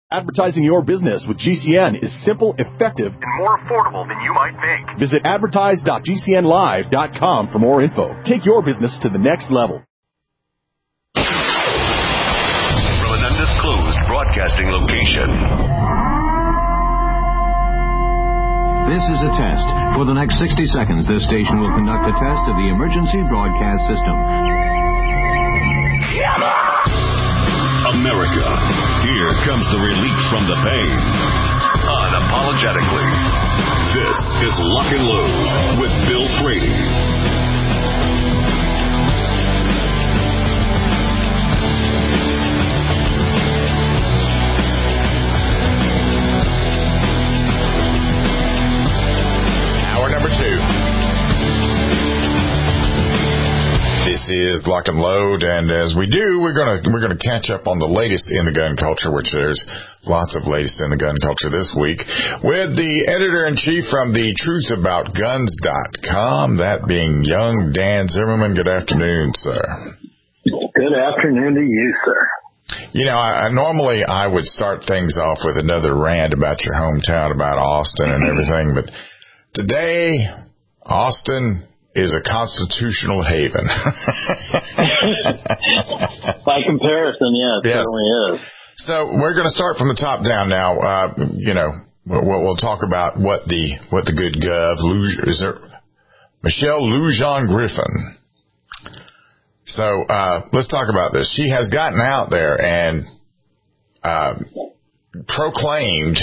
Advertising your business with GCN is simple, effective, and more affordable than you might think. Visit advertise.gcnlive.com for more info. Take your business to the next level. From an undisclosed broadcasting location. This is a test. For the next 60 seconds, this station will conduct a test of the emergency broadcast system. America, here comes the relief from the pain. Unapologetically. This is Lock and Load with Bill Frady. Hour number 2. This is Lock and Load, and as we do, we're gonna catch up on the latest in the gun culture, which there's lots of latest in the gun culture this week, with the editor-in-chief from the TruthAboutGuns.com, that being young Dan Zimmerman. Good afternoon, sir. Good afternoon to you, sir. You know, normally I would start things off with another rant about your hometown, about Austin and everything, but today, Austin is a constitutional haven. By comparison, yes, it certainly is. So we're going to start from the top down now. We'll talk about what the good gov, Michelle Lujan Griffin. So let's talk about this. She has gotten out there and proclaimed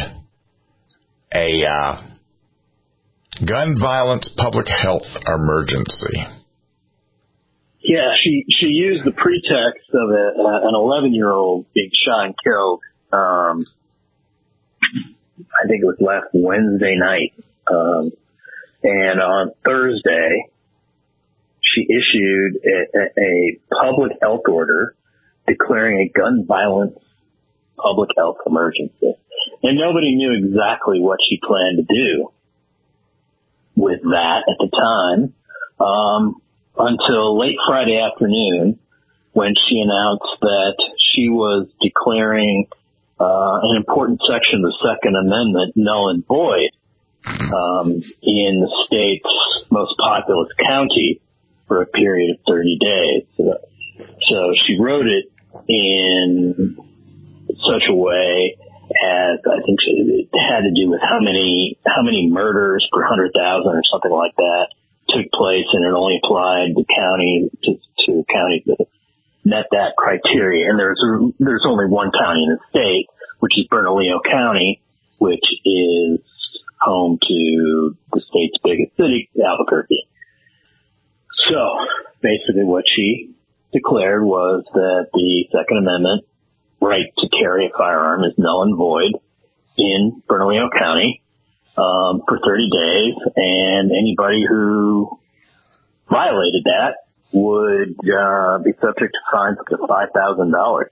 a gun violence public health emergency. Yeah, she used the pretext of an 11-year-old being shot and killed. I think it was last Wednesday night. And on Thursday, she issued a public health order declaring a gun violence public health emergency. And nobody knew exactly what she planned to do with that at the time, until late Friday afternoon, when she announced that she was declaring an important section of the Second Amendment null and void in the state's most populous county for a period of 30 days. So she wrote it in such a way as I think it had to do with how many murders per 100,000 or something like that took place, and it only applied to counties that met that criteria. And there's only one county in the state, which is Bernalillo County, which is home to the state's biggest city, Albuquerque. So basically, what she declared was that the Second Amendment right to carry a firearm is null and void in Bernalillo County for 30 days, and anybody who violated that would be subject to fines up to $5,000.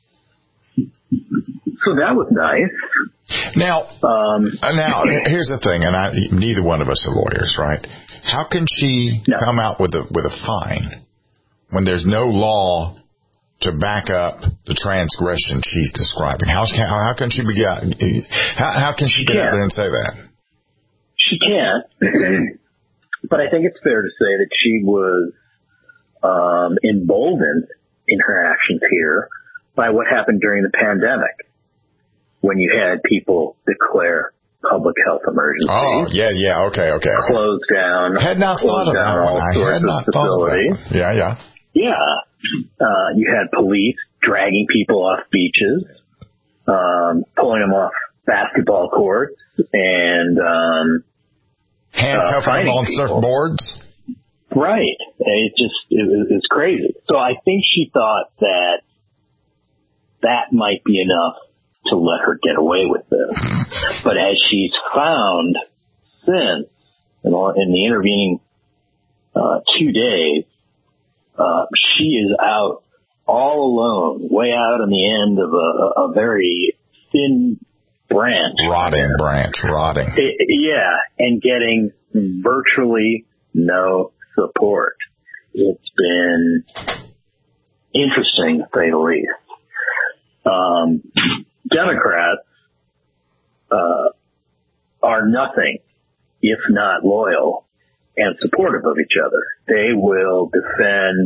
So that was nice. Now, here's the thing, and neither one of us are lawyers, right? How can she come out with a fine when there's no law to back up the transgression she's describing? How can she get out there and say that? She can't, but I think it's fair to say that she was emboldened in her actions here by what happened during the pandemic, when you had people declare public health emergencies. Oh, yeah, okay. Close down. Had not thought of that one. I had not thought of that one. Yeah. Yeah. You had police dragging people off beaches, pulling them off basketball courts, and handcuffing them on surfboards. Right. It's crazy. So I think she thought that might be enough to let her get away with this. But as she's found since, in the intervening 2 days, she is out all alone, way out on the end of a very thin branch. Rotting. And getting virtually no support. It's been interesting, to say the least. Democrats are nothing if not loyal and supportive of each other. They will defend.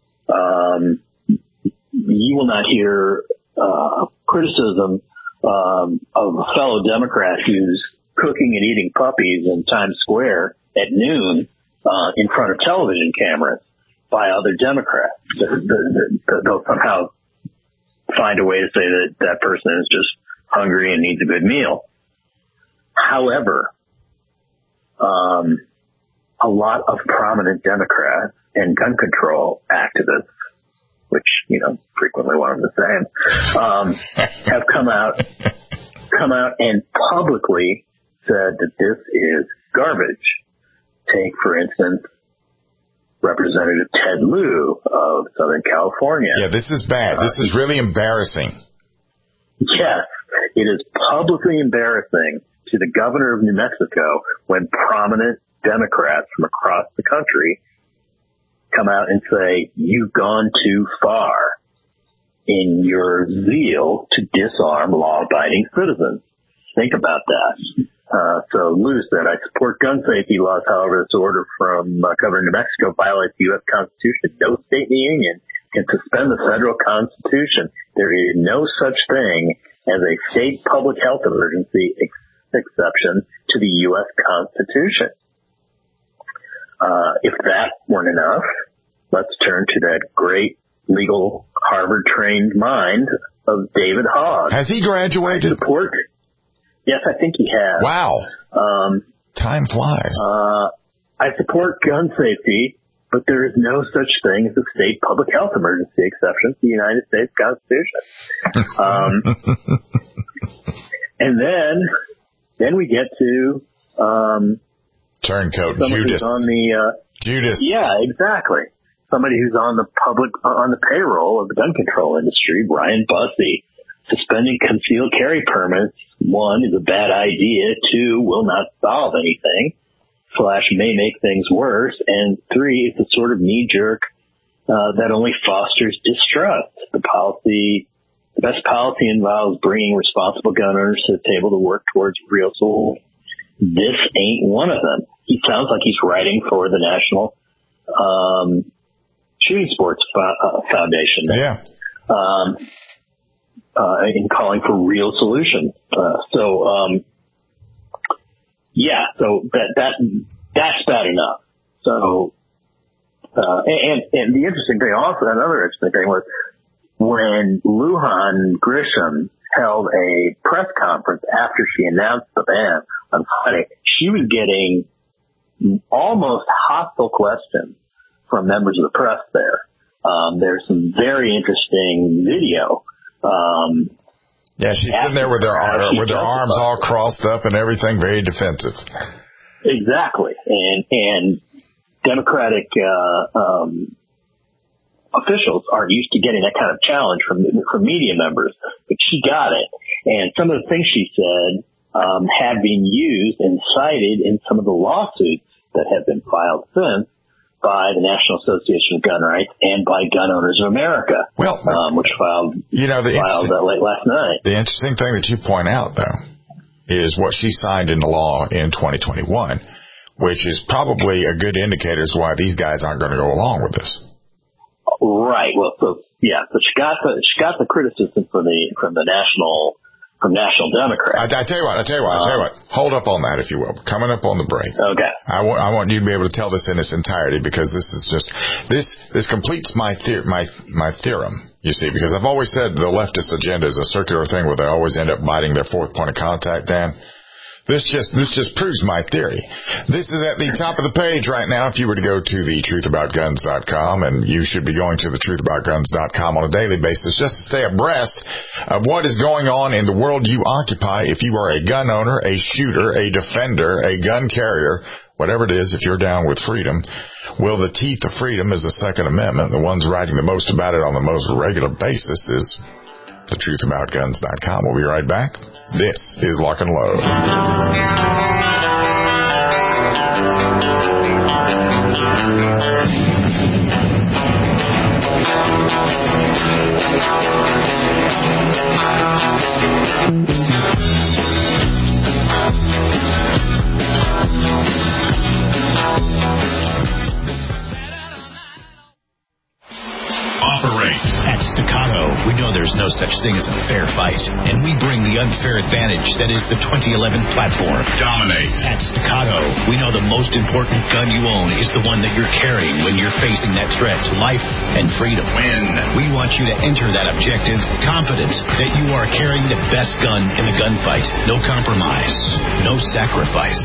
You will not hear criticism of a fellow Democrat who's cooking and eating puppies in Times Square at noon in front of television cameras by other Democrats. They'll somehow find a way to say that that person is just hungry and needs a good meal. However, a lot of prominent Democrats and gun control activists, which, frequently one of the same, have come out and publicly said that this is garbage. Take, for instance, Representative Ted Lieu of Southern California. Yeah, this is bad. This is really embarrassing. Yes, it is publicly embarrassing to the governor of New Mexico when prominent Democrats from across the country come out and say, you've gone too far in your zeal to disarm law-abiding citizens. Think about that. So Lieu said, I support gun safety laws. However, this order from Governor of New Mexico violates the U.S. Constitution. No state in the union can suspend the federal Constitution. There is no such thing as a state public health emergency exception to the U.S. Constitution. If that weren't enough, let's turn to that great legal Harvard-trained mind of David Hogg. Has he graduated? Yes, I think he has. Wow. Time flies. I support gun safety, but there is no such thing as a state public health emergency exception to the United States Constitution. And then we get to turncoat Judas. Judas. Yeah, exactly. Somebody who's on the payroll of the gun control industry, Brian Bussey. Suspending concealed carry permits, 1, is a bad idea, 2, will not solve anything, / may make things worse, and 3, it's a sort of knee-jerk that only fosters distrust. The best policy involves bringing responsible gun owners to the table to work towards real solutions. This ain't one of them. He sounds like he's writing for the National Shooting Sports Foundation. Yeah. In calling for real solutions. So that's bad enough. So, and the interesting thing also, another interesting thing was when Lujan Grisham held a press conference after she announced the ban on Friday, she was getting almost hostile questions from members of the press there. There's some very interesting video. Yeah, she's sitting there with her arms all crossed up and everything, very defensive. Exactly, and Democratic officials aren't used to getting that kind of challenge from media members, but she got it. And some of the things she said have been used and cited in some of the lawsuits that have been filed since by the National Association of Gun Rights and by Gun Owners of America, which filed late last night. The interesting thing that you point out, though, is what she signed into law in 2021, which is probably a good indicator as to why these guys aren't going to go along with this. Right. Well, so she got the criticism from National Democrats. I tell you what. Hold up on that, if you will. Coming up on the break. Okay. I want you to be able to tell this in its entirety, because this is just this completes my theorem. You see, because I've always said the leftist agenda is a circular thing where they always end up biting their fourth point of contact, Dan. This just proves my theory. This is at the top of the page right now. If you were to go to the truthaboutguns.com, and you should be going to the truthaboutguns.com on a daily basis just to stay abreast of what is going on in the world you occupy. If you are a gun owner, a shooter, a defender, a gun carrier, whatever it is, if you're down with freedom, well, the teeth of freedom is the Second Amendment. The ones writing the most about it on the most regular basis is the truthaboutguns.com. We'll be right back. This is Lock and Load. Operate. At Staccato, we know there's no such thing as a fair fight, and we bring the unfair advantage that is the 2011 platform. Dominate. At Staccato, we know the most important gun you own is the one that you're carrying when you're facing that threat to life and freedom. Win. We want you to enter that objective confident that you are carrying the best gun in the gunfight. No compromise. No sacrifice.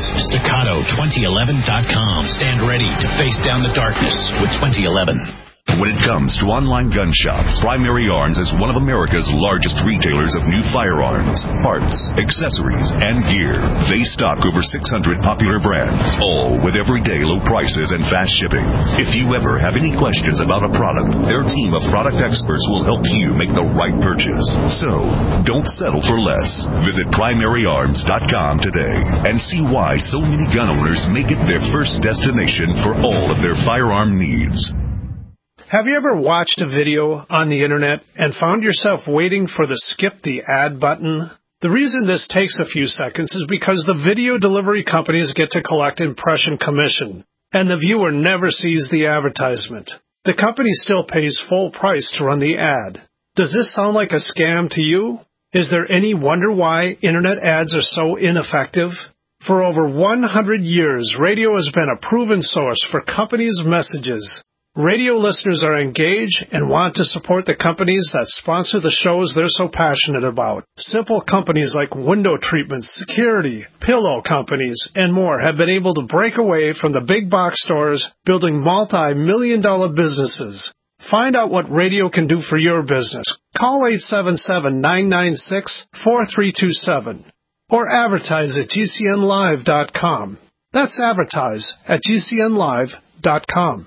Staccato2011.com. Stand ready to face down the darkness with 2011. When it comes to online gun shops, Primary Arms is one of America's largest retailers of new firearms, parts, accessories, and gear. They stock over 600 popular brands, all with everyday low prices and fast shipping. If you ever have any questions about a product, their team of product experts will help you make the right purchase. So, don't settle for less. Visit PrimaryArms.com today and see why so many gun owners make it their first destination for all of their firearm needs. Have you ever watched a video on the internet and found yourself waiting for the skip the ad button? The reason this takes a few seconds is because the video delivery companies get to collect impression commission, and the viewer never sees the advertisement. The company still pays full price to run the ad. Does this sound like a scam to you? Is there any wonder why internet ads are so ineffective? For over 100 years, radio has been a proven source for companies' messages. Radio listeners are engaged and want to support the companies that sponsor the shows they're so passionate about. Simple companies like window treatments, security, pillow companies, and more have been able to break away from the big box stores, building multi-million-dollar businesses. Find out what radio can do for your business. Call 877-996-4327 or advertise at GCNlive.com. That's advertise at GCNlive.com.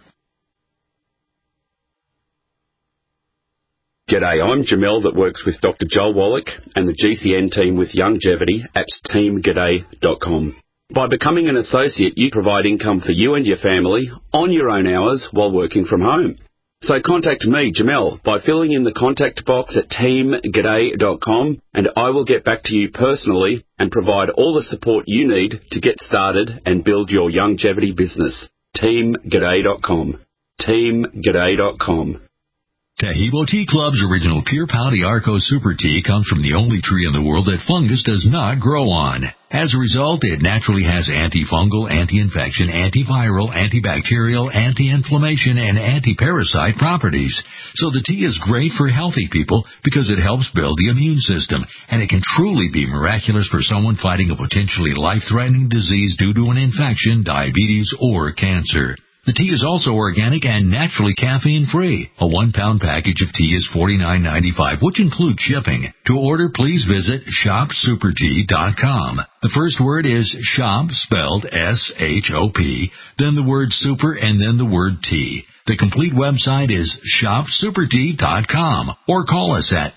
G'day, I'm Jamel that works with Dr. Joel Wallach and the GCN team with Longevity at teamg'day.com. By becoming an associate, you provide income for you and your family on your own hours while working from home. So contact me, Jamel, by filling in the contact box at teamg'day.com, and I will get back to you personally and provide all the support you need to get started and build your longevity business. teamg'day.com. teamg'day.com. Taheebo Tea Club's original Pure Pouty Arco Super Tea comes from the only tree in the world that fungus does not grow on. As a result, it naturally has antifungal, anti-infection, antiviral, antibacterial, anti-inflammation, and anti-parasite properties. So the tea is great for healthy people because it helps build the immune system, and it can truly be miraculous for someone fighting a potentially life-threatening disease due to an infection, diabetes, or cancer. The tea is also organic and naturally caffeine-free. A 1-pound package of tea is $49.95, which includes shipping. To order, please visit shopsupertea.com. The first word is shop, spelled S-H-O-P, then the word super, and then the word tea. The complete website is shopsupertea.com, or call us at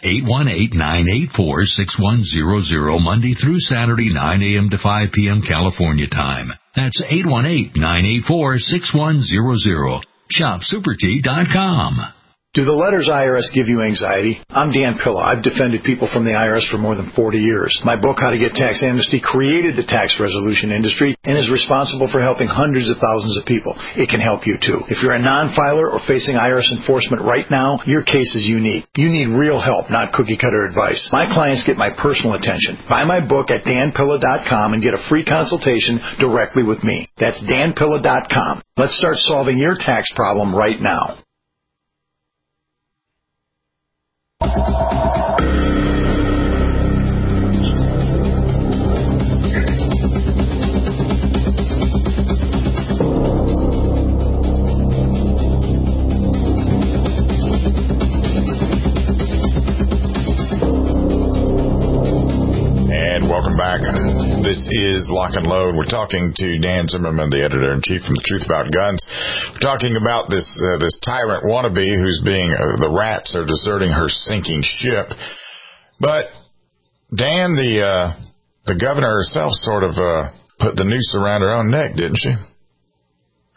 818-984-6100 Monday through Saturday, 9 a.m. to 5 p.m. California time. That's 818-984-6100. Shopsupertea.com. Do the letters IRS give you anxiety? I'm Dan Pilla. I've defended people from the IRS for more than 40 years. My book, How to Get Tax Amnesty, created the tax resolution industry and is responsible for helping hundreds of thousands of people. It can help you, too. If you're a non-filer or facing IRS enforcement right now, your case is unique. You need real help, not cookie-cutter advice. My clients get my personal attention. Buy my book at danpilla.com and get a free consultation directly with me. That's danpilla.com. Let's start solving your tax problem right now. Welcome back. This is Lock and Load. We're talking to Dan Zimmerman, the editor-in-chief from The Truth About Guns. We're talking about this tyrant wannabe who's being, the rats are deserting her sinking ship. But, Dan, the governor herself sort of put the noose around her own neck, didn't she? She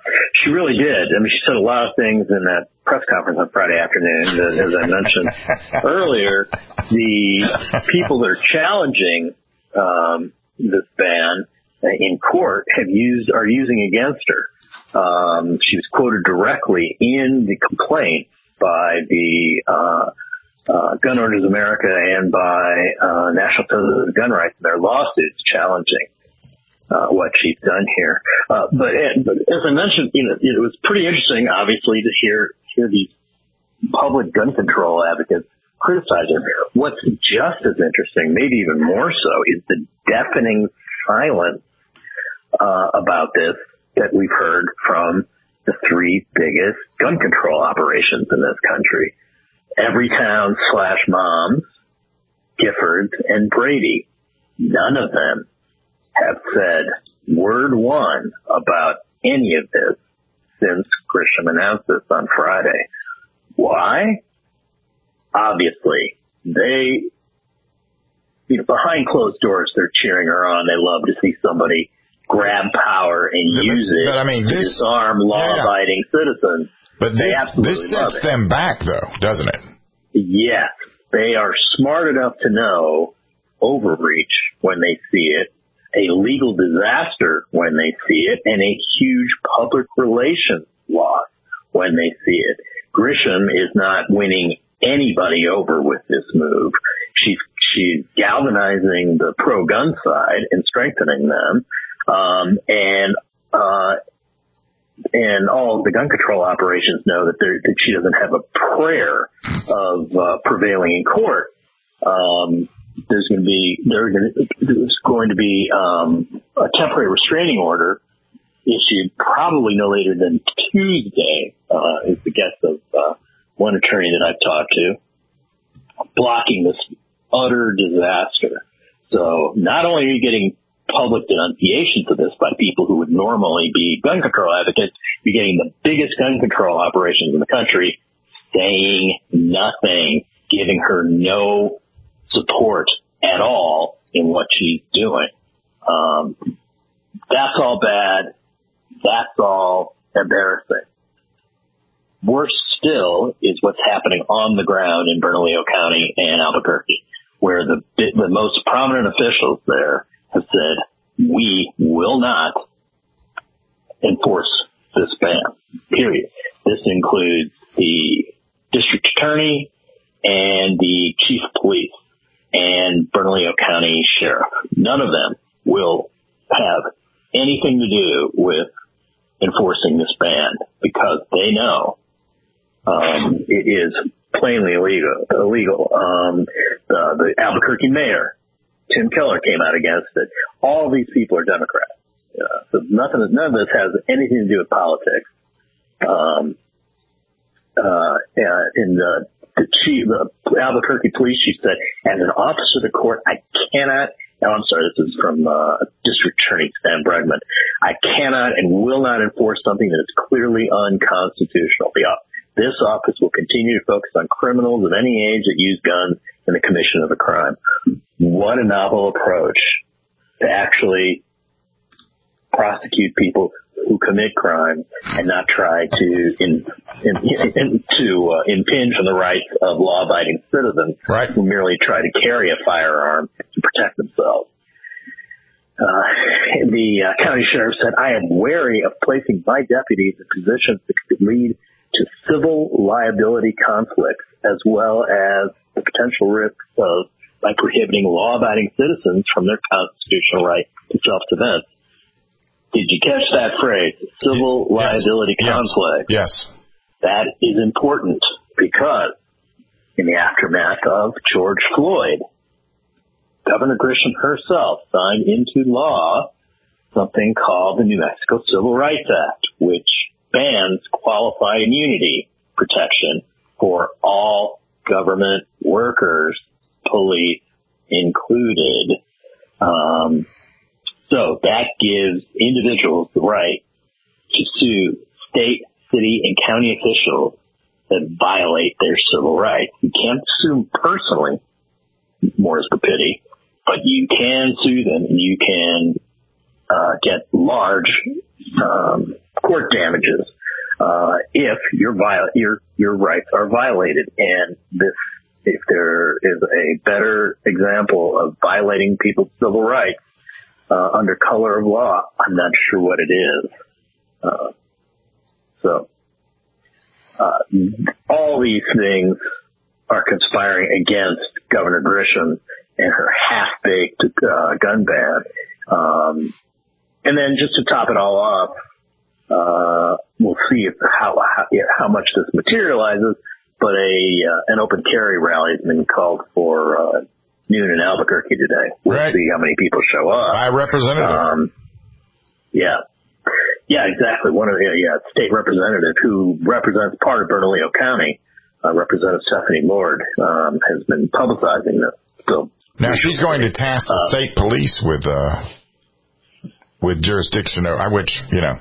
She really did. I mean, she said a lot of things in that press conference on Friday afternoon. As I mentioned earlier, the people that are challenging this ban in court are using against her. She was quoted directly in the complaint by the Gun Owners America and by National Center of Gun Rights in their lawsuits challenging what she's done here. But as I mentioned, it was pretty interesting, obviously, to hear these public gun control advocates criticize her. What's just as interesting, maybe even more so, is the deafening silence about this that we've heard from the three biggest gun control operations in this country. Everytown / Moms, Giffords, and Brady. None of them have said word one about any of this since Grisham announced this on Friday. Why? Obviously, they, behind closed doors, they're cheering her on. They love to see somebody grab power and use it to disarm law-abiding citizens. But this sets them back, though, doesn't it? Yes. They are smart enough to know overreach when they see it, a legal disaster when they see it, and a huge public relations loss when they see it. Grisham is not winning anybody over with this move. She's galvanizing the pro-gun side and strengthening them, and all of the gun control operations know that she doesn't have a prayer of prevailing in court. There's going to be a temporary restraining order issued probably no later than Tuesday, is the guess of one attorney that I've talked to, blocking this utter disaster. So not only are you getting public denunciation to this by people who would normally be gun control advocates, you're getting the biggest gun control operations in the country saying nothing, giving her no support at all in what she's doing. That's all bad. That's all embarrassing. Worse still is what's happening on the ground in Bernalillo County and Albuquerque, where the most prominent officials there have said, we will not enforce this ban, period. This includes the district attorney and the chief of police and Bernalillo County sheriff. None of them will have anything to do with enforcing this ban because they know it is plainly illegal. The Albuquerque mayor, Tim Keller, came out against it. All these people are Democrats. So none of this has anything to do with politics. The Albuquerque police chief said, as an officer of the court, I cannot, I'm sorry, this is from District Attorney Stan Bregman, I cannot and will not enforce something that is clearly unconstitutional. This office will continue to focus on criminals of any age that use guns in the commission of a crime. What a novel approach to actually prosecute people who commit crimes and not try to impinge on the rights of law-abiding citizens who merely try to carry a firearm to protect themselves. The county sheriff said, I am wary of placing my deputies in positions that could lead to civil liability conflicts as well as the potential risks of by prohibiting law-abiding citizens from their constitutional right to self-defense. Did you catch that phrase? Civil liability conflict. Yes. That is important because in the aftermath of George Floyd, Governor Grisham herself signed into law something called the New Mexico Civil Rights Act, which bans qualified immunity protection for all government workers, police included. So that gives individuals the right to sue state, city, and county officials that violate their civil rights. You can't sue them personally, more is the pity, but you can sue them and you can get large court damages if your rights are violated. And if there is a better example of violating people's civil rights under color of law, I'm not sure what it is. All these things are conspiring against Governor Grisham and her half-baked gun ban. And then just to top it all off, we'll see how much this materializes, but an open carry rally has been called for noon in Albuquerque today. We'll see how many people show up. By representative. Yeah, exactly. One of the state representative who represents part of Bernalillo County, Representative Stephanie Lord, has been publicizing this. So now she's going to task the state police with jurisdiction, which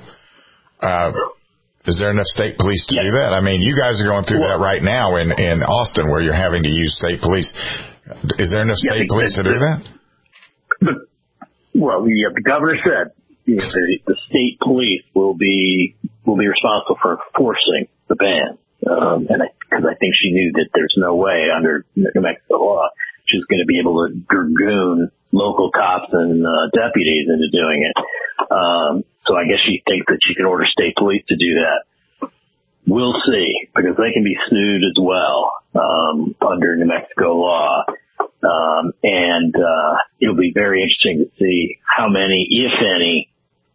is there enough state police to do that? I mean, you guys are going through that right now in Austin, where you're having to use state police. Is there enough state police to do that? The governor said the state police will be responsible for enforcing the ban, because I think she knew that there's no way under New Mexico law she's going to be able to dragoon local cops and deputies into doing it. So I guess she thinks that she can order state police to do that. We'll see, because they can be sued as well under New Mexico law. And it'll be very interesting to see how many, if any,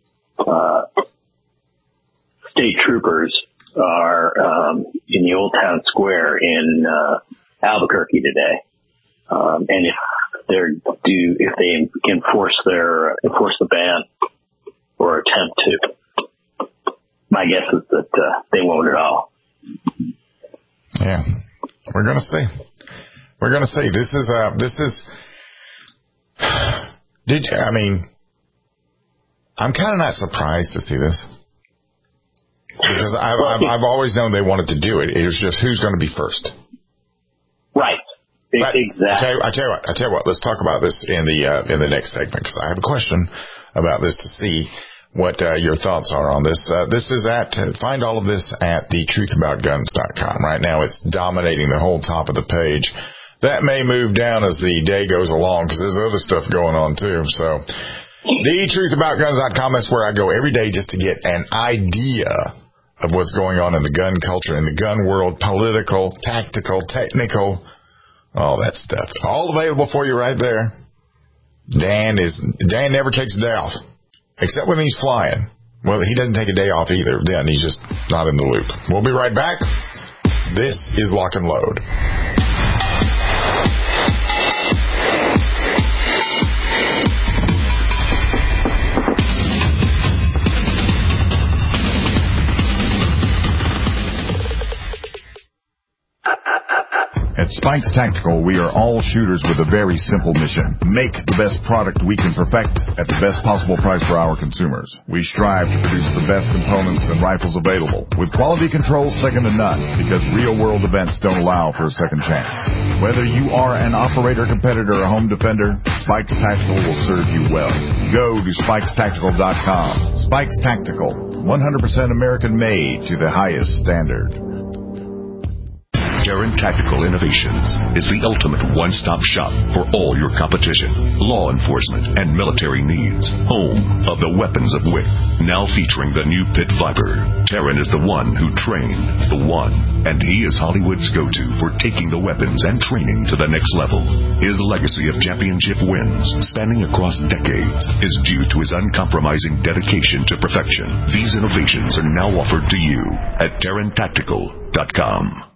state troopers are in the Old Town Square in Albuquerque today, and if they enforce the ban or attempt to. My guess is that they won't at all. Yeah, we're gonna see. We're gonna see. This is. I'm kind of not surprised to see this, because I've always known they wanted to do it. It was just who's going to be first. Right. Exactly. I tell you what. Let's talk about this in the next segment, because I have a question about this to see what your thoughts are on this. This is find all of this at thetruthaboutguns.com. Right now it's dominating the whole top of the page. That may move down as the day goes along, because there's other stuff going on too. So thetruthaboutguns.com, that's where I go every day just to get an idea of what's going on in the gun culture, in the gun world, political, tactical, technical, all that stuff. All available for you right there. Dan never takes a day off, except when he's flying. Well, he doesn't take a day off either. Then he's just not in the loop. We'll be right back. This is Lock and Load. At Spikes Tactical, we are all shooters with a very simple mission. Make the best product we can perfect at the best possible price for our consumers. We strive to produce the best components and rifles available, with quality control second to none, because real-world events don't allow for a second chance. Whether you are an operator, competitor, or home defender, Spikes Tactical will serve you well. Go to SpikesTactical.com. Spikes Tactical, 100% American-made to the highest standard. Terran Tactical Innovations is the ultimate one-stop shop for all your competition, law enforcement, and military needs. Home of the weapons of wit. Now featuring the new Pit Viper. Terran is the one who trained the one, and he is Hollywood's go-to for taking the weapons and training to the next level. His legacy of championship wins, spanning across decades, is due to his uncompromising dedication to perfection. These innovations are now offered to you at TerranTactical.com.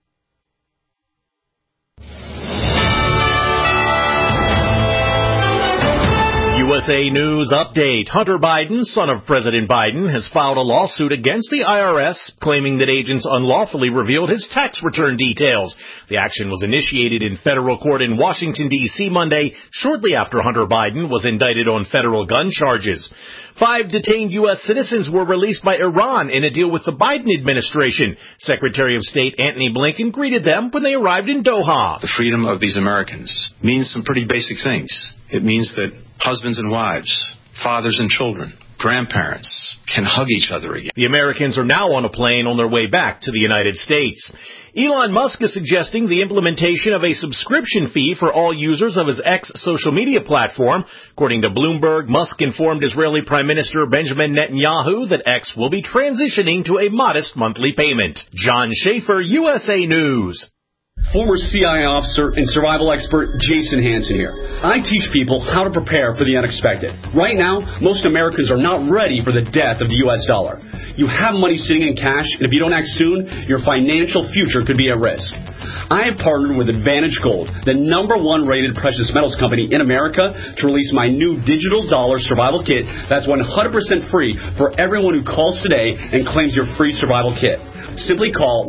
USA News Update. Hunter Biden, son of President Biden, has filed a lawsuit against the IRS, claiming that agents unlawfully revealed his tax return details. The action was initiated in federal court in Washington, D.C. Monday, shortly after Hunter Biden was indicted on federal gun charges. 5 detained U.S. citizens were released by Iran in a deal with the Biden administration. Secretary of State Antony Blinken greeted them when they arrived in Doha. The freedom of these Americans means some pretty basic things. It means that husbands and wives, fathers and children, grandparents can hug each other again. The Americans are now on a plane on their way back to the United States. Elon Musk is suggesting the implementation of a subscription fee for all users of his X social media platform. According to Bloomberg, Musk informed Israeli Prime Minister Benjamin Netanyahu that X will be transitioning to a modest monthly payment. John Schaefer, USA News. Former CIA officer and survival expert Jason Hansen here. I teach people how to prepare for the unexpected. Right now, most Americans are not ready for the death of the U.S. dollar. You have money sitting in cash, and if you don't act soon, your financial future could be at risk. I have partnered with Advantage Gold, the #1 rated precious metals company in America, to release my new digital dollar survival kit that's 100% free for everyone who calls today and claims your free survival kit. Simply call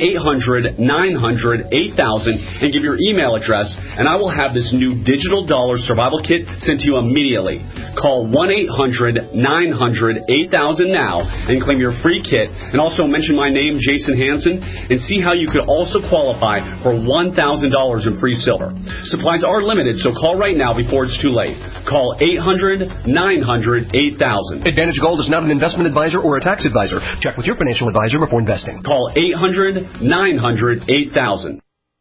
800-900-8000 and give your email address, and I will have this new digital dollar survival kit sent to you immediately. Call 1-800-900-8000 now and claim your free kit, and also mention my name, Jason Hansen, and see how you could also qualify for $1,000 in free silver. Supplies are limited, so call right now before it's too late. Call 800-900-8000. Advantage Gold is not an investment advisor or a tax advisor. Check with your financial advisor before investing. Call 800-900-8000.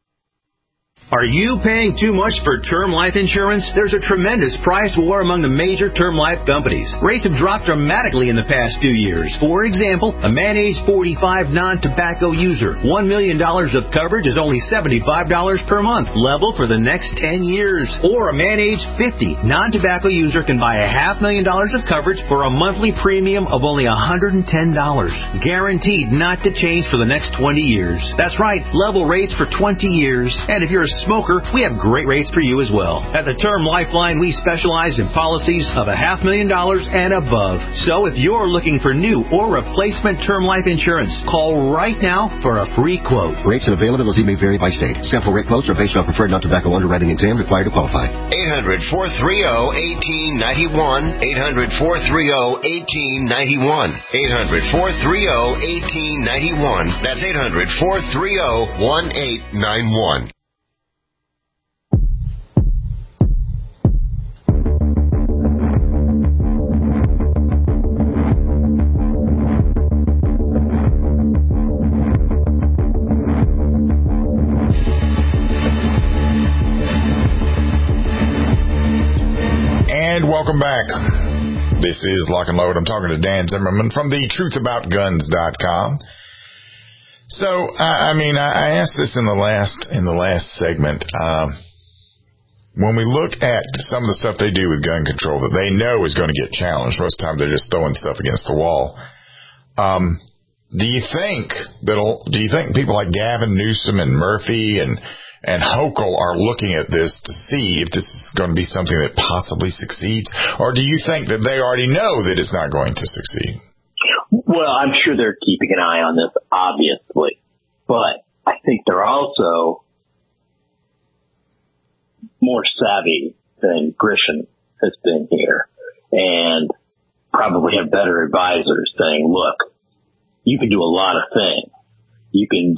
Are you paying too much for term life insurance? There's a tremendous price war among the major term life companies. Rates have dropped dramatically in the past few years. For example, a man age 45 non-tobacco user, $1 million of coverage is only $75 per month, level for the next 10 years. Or a man age 50 non-tobacco user can buy $500,000 of coverage for a monthly premium of only $110, guaranteed not to change for the next 20 years. That's right, level rates for 20 years. And if you're a smoker, we have great rates for you as well. At the Term Lifeline, we specialize in policies of $500,000 and above. So if you're looking for new or replacement term life insurance, call right now for a free quote. Rates and availability may vary by state. Sample rate quotes are based on preferred non-tobacco underwriting exam required to qualify. 800-430-1891. 800-430-1891. 800-430-1891. That's 800-430-1891. Welcome back. This is Lock and Load. I'm talking to Dan Zimmerman from the truthaboutguns.com. So, I asked this in the last segment. When we look at some of the stuff they do with gun control that they know is going to get challenged, most of the time they're just throwing stuff against the wall. Do you think people like Gavin Newsom and Murphy and Hochul are looking at this to see if this is going to be something that possibly succeeds? Or do you think that they already know that it's not going to succeed? Well, I'm sure they're keeping an eye on this, obviously. But I think they're also more savvy than Grisham has been here, and probably have better advisors saying, look, you can do a lot of things. You can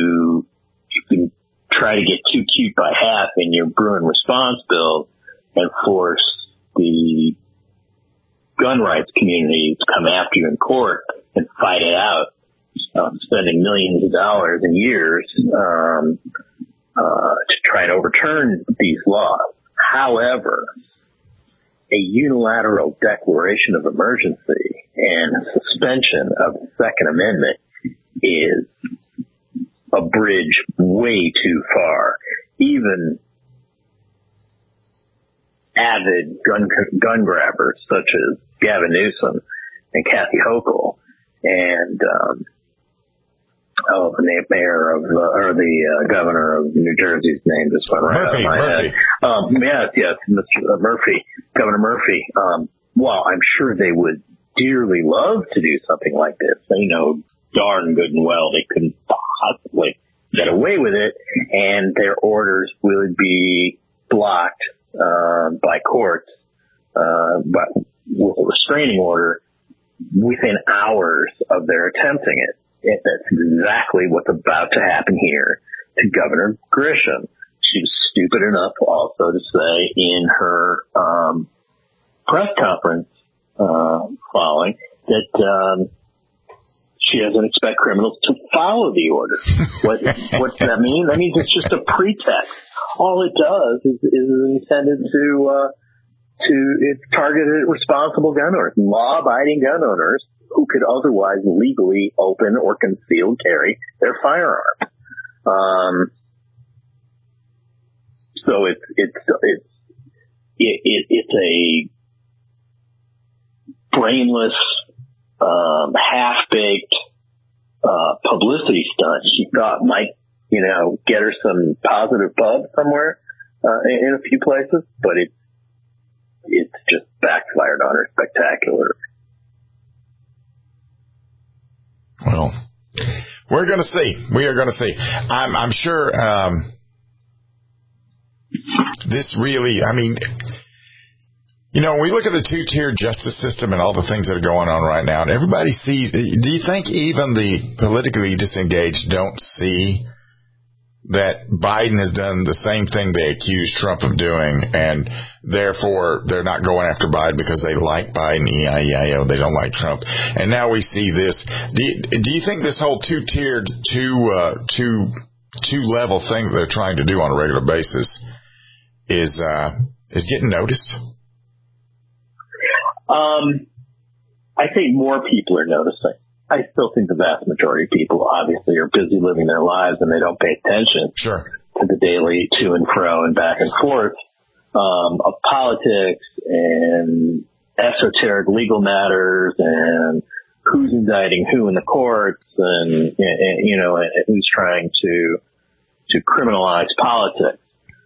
try to get too cute by half in your Bruin response bill and force the gun rights community to come after you in court and fight it out, spending millions of dollars and years to try and overturn these laws. However, a unilateral declaration of emergency and suspension of the Second Amendment is a bridge way too far. Even avid gun grabbers such as Gavin Newsom and Kathy Hochul and the governor of New Jersey's name just went right out of my head. Yes, Mr. Murphy, Governor Murphy. While I'm sure they would dearly love to do something like this, they know darn good and well they couldn't possibly get away with it, and their orders would be blocked by courts, but with a restraining order within hours of their attempting it. That's exactly what's about to happen here to Governor Grisham. She was stupid enough also to say in her press conference following, that she doesn't expect criminals to follow the order. What does that mean? That means it's just a pretext. All it does is intended to it's targeted at responsible gun owners, law-abiding gun owners who could otherwise legally open or conceal carry their firearms. So it's a brainless, half-baked publicity stunt she thought might, get her some positive buzz somewhere in a few places, but it's just backfired on her spectacularly. Well, we're going to see. We are going to see. I'm sure this really, we look at the two-tiered justice system and all the things that are going on right now, and everybody sees. Do you think even the politically disengaged don't see that Biden has done the same thing they accused Trump of doing, and therefore they're not going after Biden because they like Biden, E-I-E-I-O, they don't like Trump. And now we see this. Do you think this whole two-tiered, two-level thing that they're trying to do on a regular basis is getting noticed? I think more people are noticing. I still think the vast majority of people obviously are busy living their lives and they don't pay attention to the daily to and fro and back and forth of politics and esoteric legal matters and who's indicting who in the courts and who's trying to criminalize politics.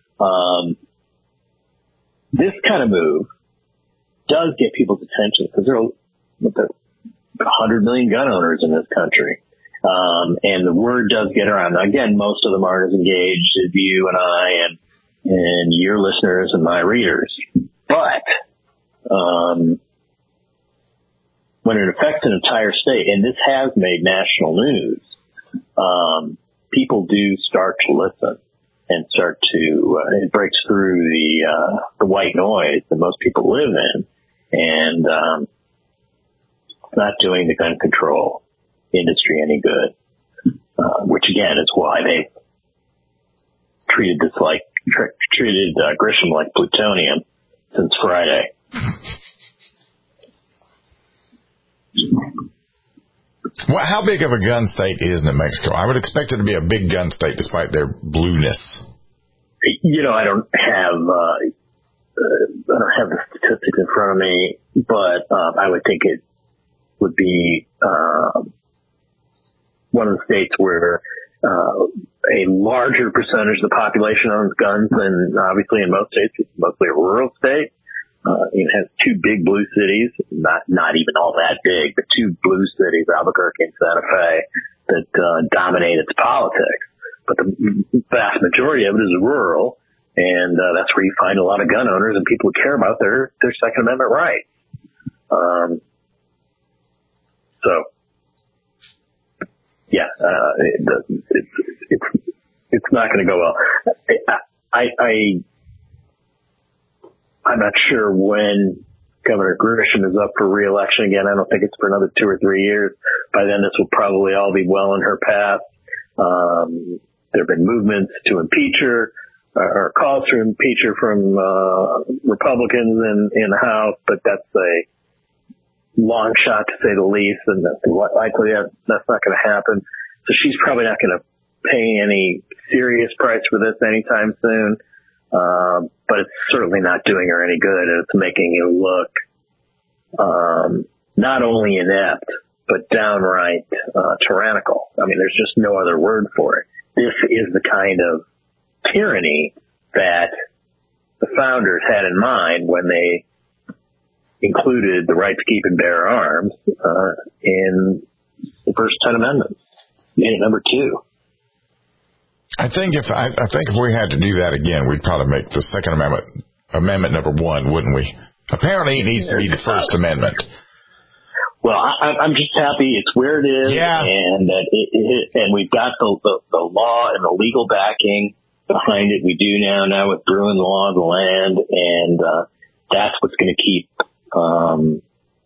This kind of move does get people's attention because there are 100 million gun owners in this country. And the word does get around. Now, again, most of them aren't as engaged as you and I and your listeners and my readers. But when it affects an entire state, and this has made national news, people do start to listen and start to it breaks through the white noise that most people live in, and not doing the gun control industry any good, which again is why they treated Grisham like plutonium since Friday. Well, how big of a gun state is New Mexico? I would expect it to be a big gun state despite their blueness. I don't have the statistics in front of me, but I would think it would be one of the states where a larger percentage of the population owns guns than obviously in most states. It's mostly a rural state. It has two big blue cities, not even all that big, but two blue cities, Albuquerque and Santa Fe, that dominate its politics. But the vast majority of it is rural, and that's where you find a lot of gun owners and people who care about their Second Amendment rights. It's not going to go well. I'm not sure when Governor Grisham is up for re-election again. I don't think it's for another 2 or 3 years. By then, this will probably all be well in her path. There have been movements to impeach her, or calls to impeach her from Republicans in the House, but that's a long shot to say the least, and likely that's not going to happen. So she's probably not going to pay any serious price for this anytime soon. But it's certainly not doing her any good. It's making you look not only inept, but downright tyrannical. There's just no other word for it. This is the kind of tyranny that the founders had in mind when they included the right to keep and bear arms in the first 10 amendments. Made it number 2. I think if we had to do that again, we'd probably make the Second Amendment number 1, wouldn't we? Apparently, it needs to be the First Amendment. Well, I'm just happy it's where it is, and that and we've got the law and the legal backing behind it. We do now with Bruin Law of the Land, and that's what's going to keep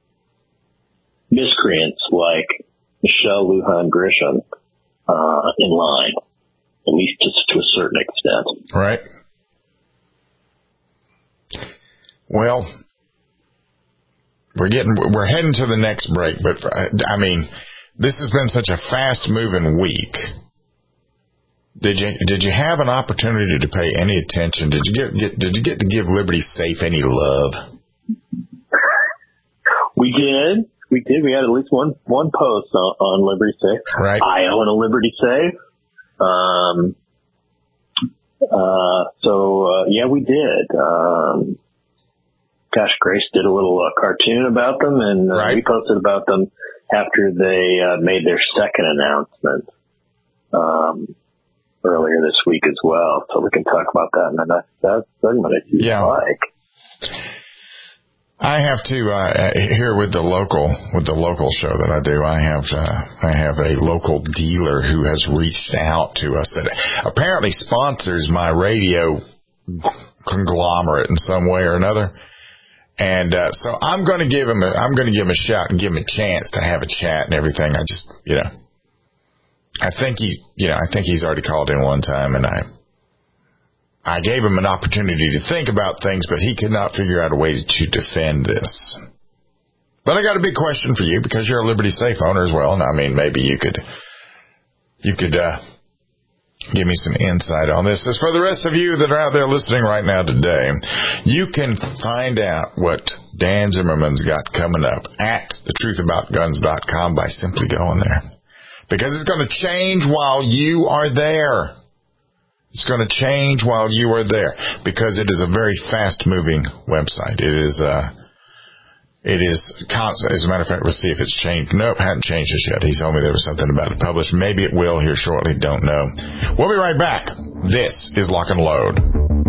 miscreants like Michelle Lujan Grisham in line, at least to a certain extent. Right. Well, we're heading to the next break, but I mean, this has been such a fast-moving week. Did you have an opportunity to pay any attention? Did you get to give Liberty Safe any love? We did. We had at least one post on Liberty Safe. Right. I own a Liberty Safe. Yeah, we did. Gosh, Grace did a little cartoon about them, and we posted about them after they made their second announcement earlier this week as well. So we can talk about that in the next segment if you like. I have to here with the local show that I do. I have a local dealer who has reached out to us that apparently sponsors my radio conglomerate in some way or another. And so I'm going to give him a shout and give him a chance to have a chat and everything. I just, I think he's already called in one time, and I gave him an opportunity to think about things, but he could not figure out a way to defend this. But I got a big question for you, because you're a Liberty Safe owner as well, and I mean, maybe you could give me some insight on this. As for the rest of you that are out there listening right now today, you can find out what Dan Zimmerman's got coming up at thetruthaboutguns.com by simply going there. Because it's going to change while you are there. It's going to change while you are there, because it is a very fast-moving website. It is constant. As a matter of fact, let's see if it's changed. Nope, hadn't changed this yet. He told me there was something about it published. Maybe it will here shortly. Don't know. We'll be right back. This is Lock and Load.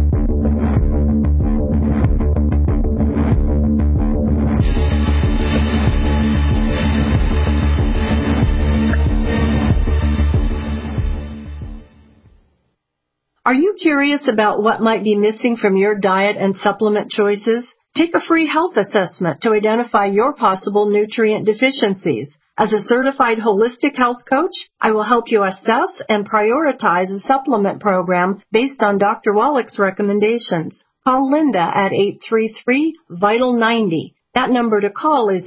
Are you curious about what might be missing from your diet and supplement choices? Take a free health assessment to identify your possible nutrient deficiencies. As a certified holistic health coach, I will help you assess and prioritize a supplement program based on Dr. Wallach's recommendations. Call Linda at 833-VITAL-90. That number to call is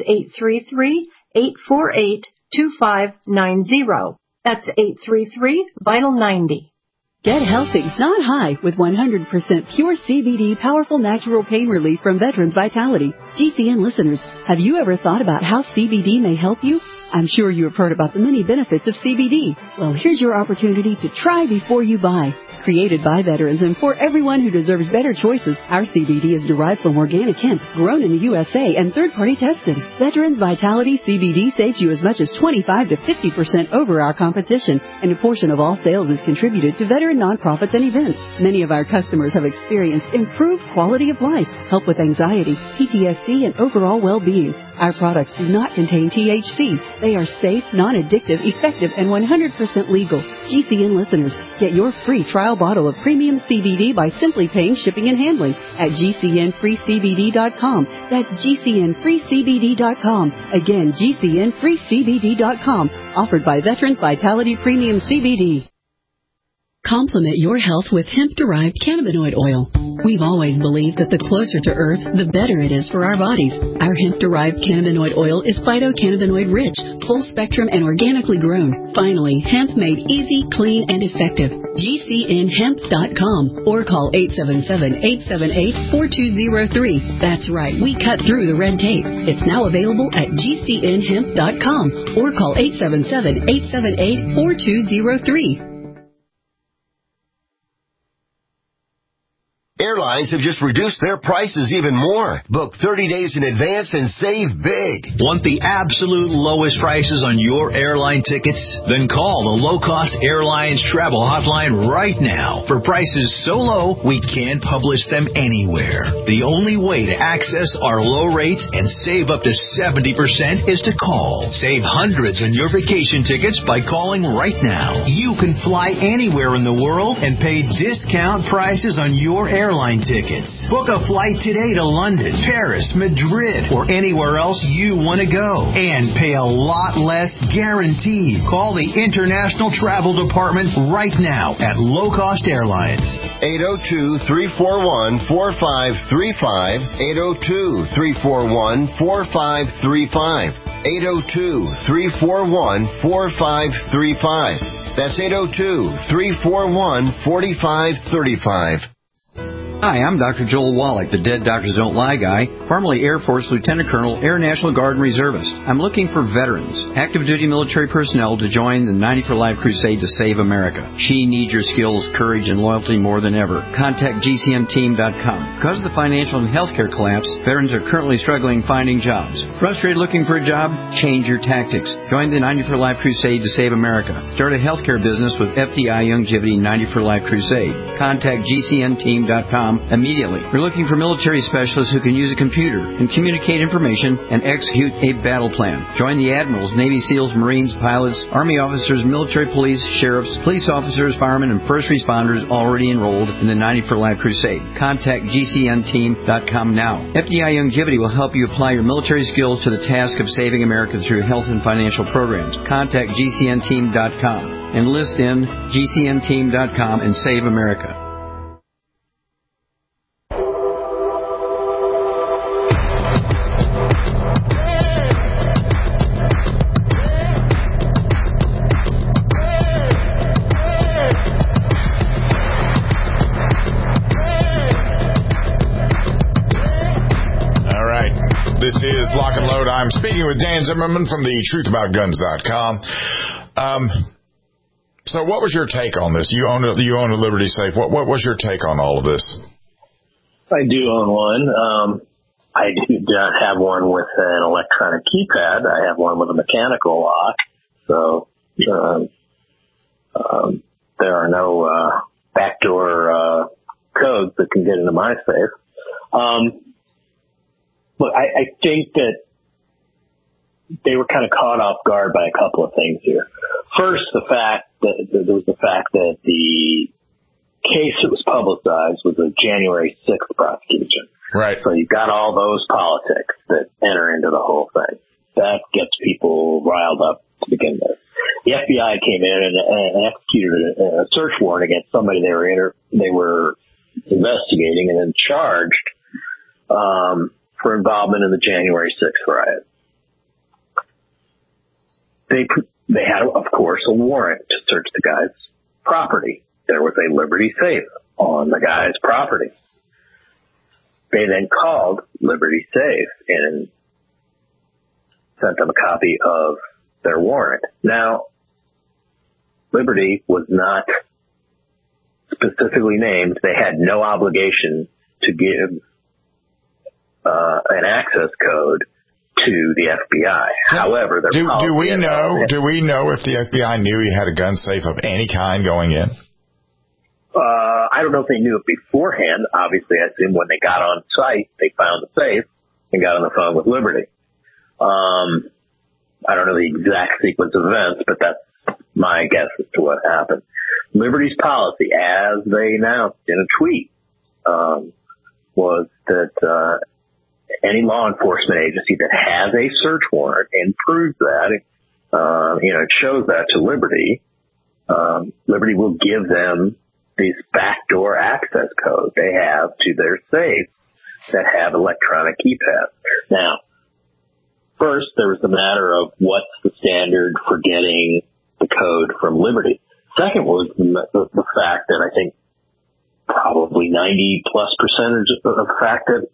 833-848-2590. That's 833-VITAL-90. Get healthy, not high, with 100% pure CBD powerful natural pain relief from Veterans Vitality. GCN listeners, have you ever thought about how CBD may help you? I'm sure you have heard about the many benefits of CBD. Well, here's your opportunity to try before you buy. Created by veterans and for everyone who deserves better choices, our CBD is derived from organic hemp, grown in the USA and third-party tested. Veterans Vitality CBD saves you as much as 25 to 50% over our competition, and a portion of all sales is contributed to veteran nonprofits and events. Many of our customers have experienced improved quality of life, help with anxiety, PTSD, and overall well-being. Our products do not contain THC. They are safe, non-addictive, effective, and 100% legal. GCN listeners, get your free trial bottle of premium CBD by simply paying shipping and handling at GCNFreeCBD.com. That's GCNFreeCBD.com. Again, GCNFreeCBD.com. Offered by Veterans Vitality Premium CBD. Complement your health with hemp-derived cannabinoid oil. We've always believed that the closer to Earth, the better it is for our bodies. Our hemp-derived cannabinoid oil is phytocannabinoid-rich, full-spectrum, and organically grown. Finally, hemp made easy, clean, and effective. GCNHemp.com or call 877-878-4203. That's right, we cut through the red tape. It's now available at GCNHemp.com or call 877-878-4203. Airlines have just reduced their prices even more. Book 30 days in advance and save big. Want the absolute lowest prices on your airline tickets? Then call the Low Cost Airlines Travel Hotline right now. For prices so low, we can't publish them anywhere. The only way to access our low rates and save up to 70% is to call. Save hundreds on your vacation tickets by calling right now. You can fly anywhere in the world and pay discount prices on your airline tickets. Book a flight today to London, Paris, Madrid, or anywhere else you want to go. And pay a lot less guaranteed. Call the International Travel Department right now at Low Cost Airlines. 802-341-4535. 802-341-4535. 802-341-4535. That's 802-341-4535. Hi, I'm Dr. Joel Wallach, the Dead Doctors Don't Lie guy, formerly Air Force Lieutenant Colonel, Air National Guard and Reservist. I'm looking for veterans, active duty military personnel to join the 90 for Life crusade to save America. She needs your skills, courage, and loyalty more than ever. Contact GCNteam.com. Because of the financial and healthcare collapse, veterans are currently struggling finding jobs. Frustrated looking for a job? Change your tactics. Join the 90 for Life crusade to save America. Start a healthcare business with FDI Youngevity 90 for Life crusade. Contact GCNteam.com immediately. We're looking for military specialists who can use a computer and communicate information and execute a battle plan. Join the admirals, Navy SEALs, Marines, pilots, Army officers, military police, sheriffs, police officers, firemen, and first responders already enrolled in the 90 for Life crusade. Contact GCNteam.com now. FDI Youngevity will help you apply your military skills to the task of saving America through health and financial programs. Contact GCNteam.com. Enlist in GCNteam.com and save America. This is Lock and Load. I'm speaking with Dan Zimmerman from the truthaboutguns.com. So what was your take on this? You own a Liberty safe. What was your take on all of this? I do own one. I do not have one with an electronic keypad. I have one with a mechanical lock. So there are no backdoor codes that can get into my safe. Look, I think that they were kind of caught off guard by a couple of things here. First, the fact that the case that was publicized was a January 6th prosecution. Right. So you've got all those politics that enter into the whole thing. That gets people riled up to begin with. The FBI came in and executed a search warrant against somebody they were investigating and then charged for involvement in the January 6th riot. They had, of course, a warrant to search the guy's property. There was a Liberty safe on the guy's property. They then called Liberty Safe and sent them a copy of their warrant. Now, Liberty was not specifically named. They had no obligation to give an access code to the FBI. However, do we know if the FBI knew he had a gun safe of any kind going in? I don't know if they knew it beforehand. Obviously, I assume when they got on site, they found the safe and got on the phone with Liberty. I don't know the exact sequence of events, but that's my guess as to what happened. Liberty's policy, as they announced in a tweet, was that any law enforcement agency that has a search warrant and proves that, it shows that to Liberty, Liberty will give them these backdoor access codes they have to their safe that have electronic keypads. Now, first, there was the matter of what's the standard for getting the code from Liberty. Second was the fact that I think probably 90+% of the fact that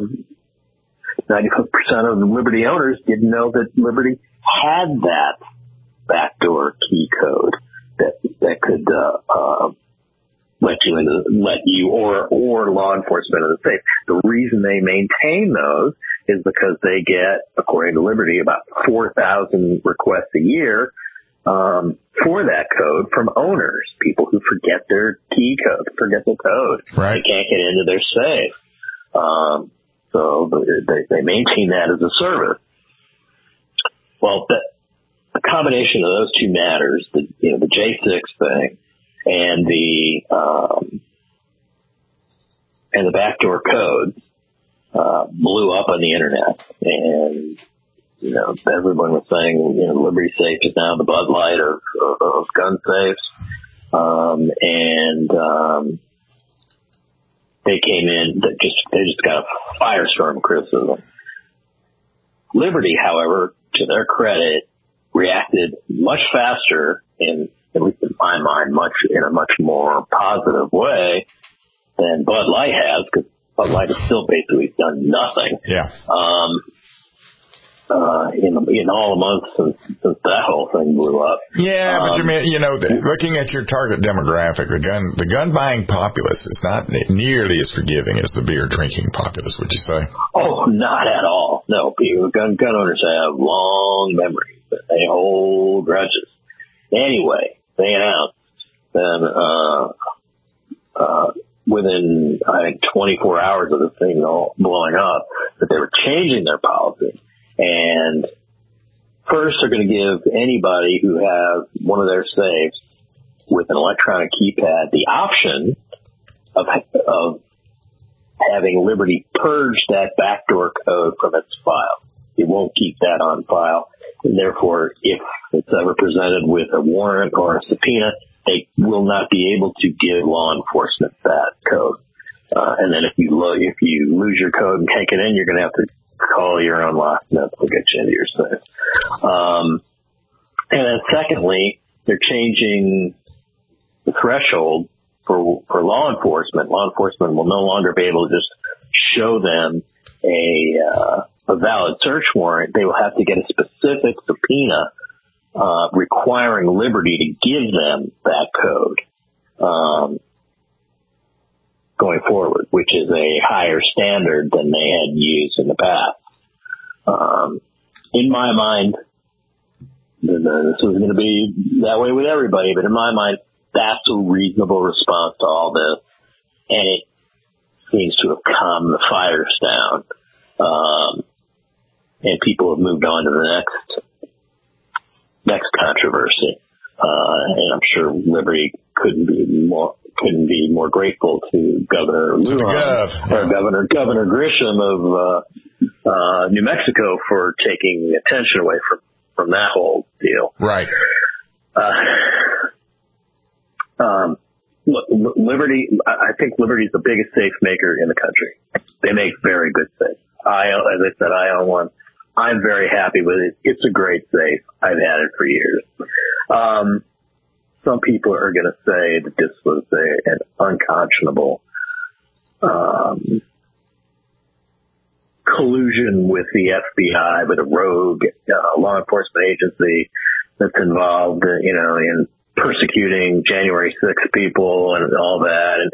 90% of the Liberty owners didn't know that Liberty had that backdoor key code that could let you or law enforcement in the safe. The reason they maintain those is because they get, according to Liberty, about 4,000 requests a year for that code from owners, people who forget their key code, forget the code. Right. They can't get into their safe. So they maintain that as a service. Well, the combination of those two matters, the J6 thing and the and the backdoor code blew up on the internet, and everyone was saying, Liberty Safe is now the Bud Light of gun safes, and they came in, they just got a firestorm of criticism. Liberty, however, to their credit, reacted much faster, and at least in my mind, in a much more positive way than Bud Light has, because Bud Light has still basically done nothing. Yeah. In all the months since that whole thing blew up. Yeah, but looking at your target demographic, the gun buying populace is not nearly as forgiving as the beer drinking populace, would you say? Oh, not at all. No, gun owners have long memories. They hold grudges. Anyway, they announced within, I think, 24 hours of the thing all blowing up that they were changing their policy. And first, they're going to give anybody who has one of their safes with an electronic keypad the option of having Liberty purge that backdoor code from its file. It won't keep that on file. And therefore, if it's ever presented with a warrant or a subpoena, they will not be able to give law enforcement that code. And then if you lose your code and take it in, you're going to have to call your own locksmith to get you into your safe. And then secondly, they're changing the threshold for law enforcement. Law enforcement will no longer be able to just show them a valid search warrant. They will have to get a specific subpoena requiring Liberty to give them that code going forward, which is a higher standard than they had used in the past. In my mind, this is going to be that way with everybody, but in my mind, that's a reasonable response to all this, and it seems to have calmed the fires down, and people have moved on to the next controversy, and I'm sure Liberty couldn't be more grateful to Governor Lujan, or Governor Grisham of New Mexico for taking attention away from that whole deal. Right. Look, Liberty, I think Liberty's the biggest safe maker in the country. They make very good safes. As I said, I own one. I'm very happy with it. It's a great safe. I've had it for years. Some people are going to say that this was an unconscionable collusion with the FBI, with a rogue law enforcement agency that's involved, in persecuting January 6th people and all that,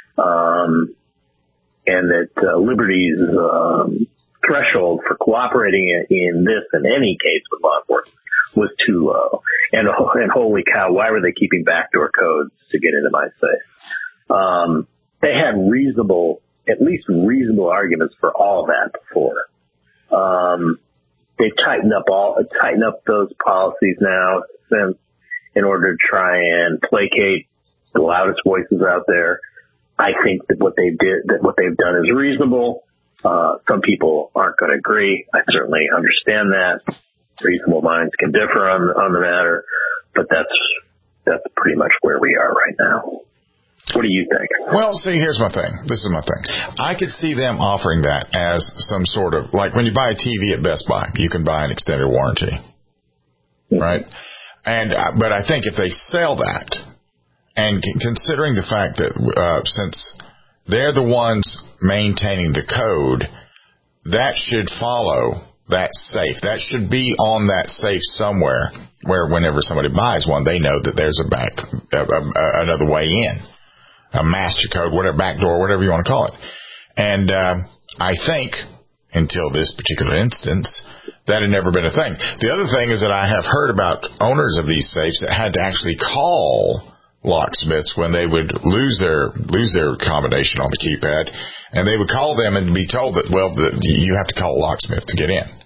and that Liberty's threshold for cooperating in this and any case with law enforcement was too low. And holy cow, why were they keeping backdoor codes to get into my safe? They had at least reasonable arguments for all that before. They've tightened up those policies now since, in order to try and placate the loudest voices out there. I think that what they've done is reasonable. Some people aren't going to agree. I certainly understand that. Reasonable minds can differ on the matter, but that's pretty much where we are right now. What do you think? Well, see, here's my thing. This is my thing. I could see them offering that as some sort of, like when you buy a TV at Best Buy, you can buy an extended warranty, right? But I think if they sell that, and considering the fact that since they're the ones maintaining the code, that should follow that safe. That should be on that safe somewhere where whenever somebody buys one, they know that there's another way in, a master code, whatever, backdoor, whatever you want to call it. And I think until this particular instance, that had never been a thing. The other thing is that I have heard about owners of these safes that had to actually call locksmiths when they would lose their combination on the keypad, and they would call them and be told that, well, you have to call a locksmith to get in.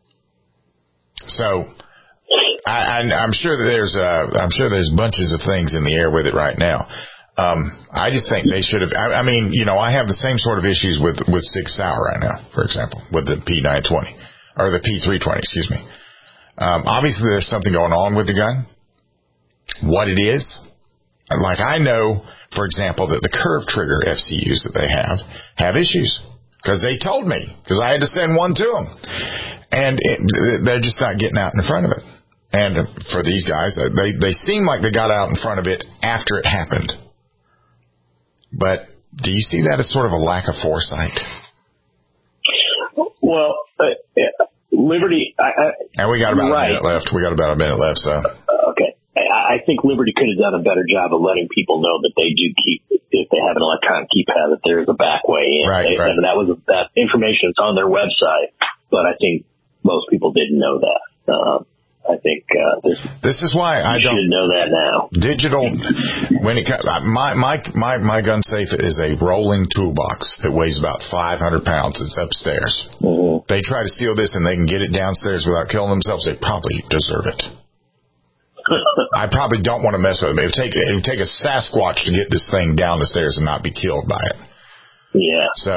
So I'm sure that there's bunches of things in the air with it right now. I just think they should have. I mean, you know, I have the same sort of issues with Sig Sauer right now, for example, with the P920 or the P320. Excuse me. Obviously, there's something going on with the gun. What it is, like I know, for example, that the curve trigger FCUs that they have issues because they told me because I had to send one to them, and they're just not getting out in front of it. And for these guys, they seem like they got out in front of it after it happened. But do you see that as sort of a lack of foresight? Well, Liberty... and we got about a minute left. So... okay. I think Liberty could have done a better job of letting people know that they do keep, if they have an electronic keypad, that there's a back way in. Right. And that information is on their website, but I think most people didn't know that. I think this is why I don't know that now. Digital, when it my gun safe is a rolling toolbox that weighs about 500 pounds. It's upstairs. Mm-hmm. They try to steal this and they can get it downstairs without killing themselves. They probably deserve it. I probably don't want to mess with them. It would take a Sasquatch to get this thing down the stairs and not be killed by it. Yeah. So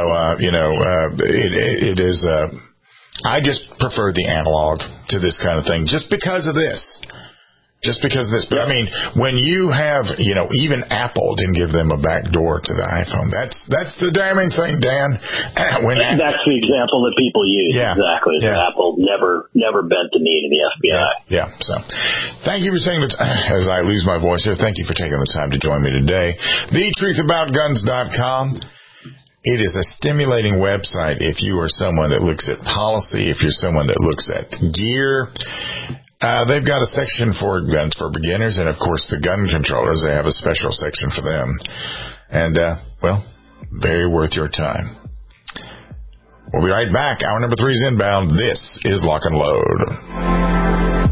it is. I just prefer the analog to this kind of thing just because of this. But I mean, when you have, you know, even Apple didn't give them a back door to the iPhone. That's the damning thing, Dan. That's the example that people use. Yeah. Exactly. Yeah. Apple never bent the knee to the FBI. Yeah. So, thank you for taking as I lose my voice here, thank you for taking the time to join me today. TheTruthAboutGuns.com. It is a stimulating website if you are someone that looks at policy, if you're someone that looks at gear. They've got a section for guns for beginners, and, of course, the gun controllers. They have a special section for them. And, very worth your time. We'll be right back. Hour number 3 is inbound. This is Lock and Load.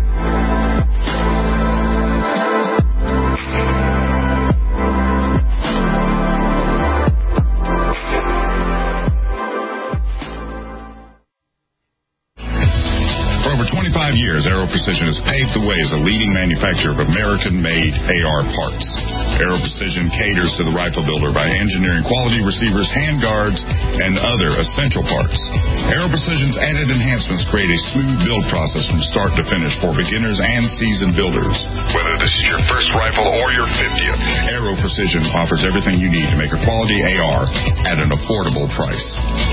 For over 25 years, Aero Precision has paved the way as a leading manufacturer of American-made AR parts. Aero Precision caters to the rifle builder by engineering quality receivers, handguards, and other essential parts. Aero Precision's added enhancements create a smooth build process from start to finish for beginners and seasoned builders. Whether this is your first rifle or your 50th, Aero Precision offers everything you need to make a quality AR at an affordable price.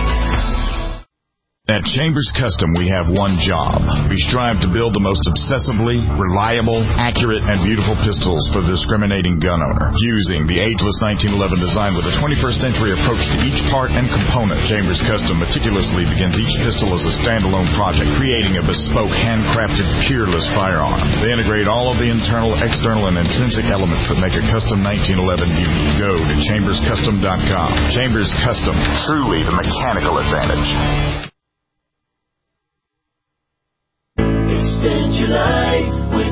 At Chambers Custom, we have one job. We strive to build the most obsessively reliable, accurate, and beautiful pistols for the discriminating gun owner. Using the ageless 1911 design with a 21st century approach to each part and component, Chambers Custom meticulously begins each pistol as a standalone project, creating a bespoke, handcrafted, peerless firearm. They integrate all of the internal, external, and intrinsic elements that make a custom 1911 unique. Go to chamberscustom.com. Chambers Custom, truly the mechanical advantage. Extend your life with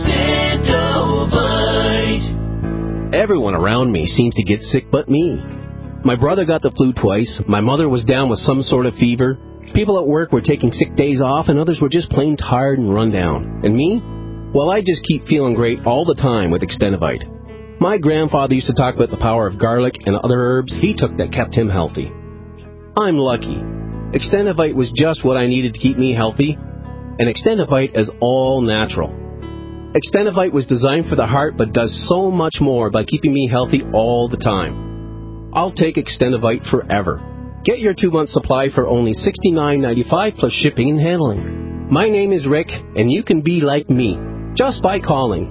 Extendovite. Everyone around me seems to get sick but me. My brother got the flu twice. My mother was down with some sort of fever. People at work were taking sick days off, and others were just plain tired and run down. And me? Well, I just keep feeling great all the time with Extendovite. My grandfather used to talk about the power of garlic and other herbs he took that kept him healthy. I'm lucky. Extendovite was just what I needed to keep me healthy. And Extendovite is all natural. Extendovite was designed for the heart but does so much more by keeping me healthy all the time. I'll take Extendovite forever. Get your 2-month supply for only $69.95 plus shipping and handling. My name is Rick, and you can be like me just by calling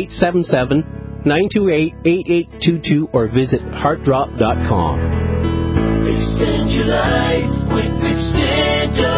1-877-928-8822 or visit heartdrop.com. Extend your life with Extendovite.